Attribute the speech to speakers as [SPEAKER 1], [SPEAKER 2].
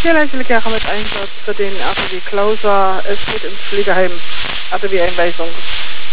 [SPEAKER 1] Tierlijfelijke met einsatz für den RTW Klauser. Es geht ins Pflegeheim. RTW-Einweisung.